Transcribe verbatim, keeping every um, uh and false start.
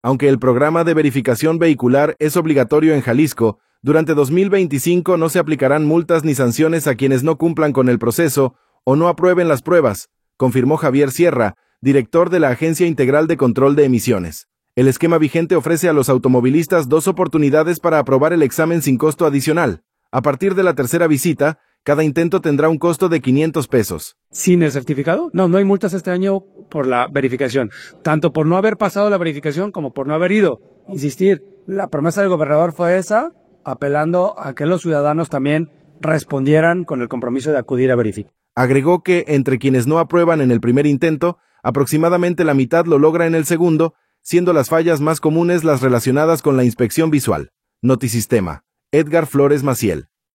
Aunque el programa de verificación vehicular es obligatorio en Jalisco, durante dos mil veinticinco no se aplicarán multas ni sanciones a quienes no cumplan con el proceso o no aprueben las pruebas, confirmó Javier Sierra, director de la Agencia Integral de Control de Emisiones. El esquema vigente ofrece a los automovilistas dos oportunidades para aprobar el examen sin costo adicional. A partir de la tercera visita, cada intento tendrá un costo de quinientos pesos. ¿Sin el certificado? No, no hay multas este año por la verificación, tanto por no haber pasado la verificación como por no haber ido. Insistir, la promesa del gobernador fue esa, apelando a que los ciudadanos también respondieran con el compromiso de acudir a verificar. Agregó que, entre quienes no aprueban en el primer intento, aproximadamente la mitad lo logra en el segundo, siendo las fallas más comunes las relacionadas con la inspección visual. Notisistema. Edgar Flores Maciel.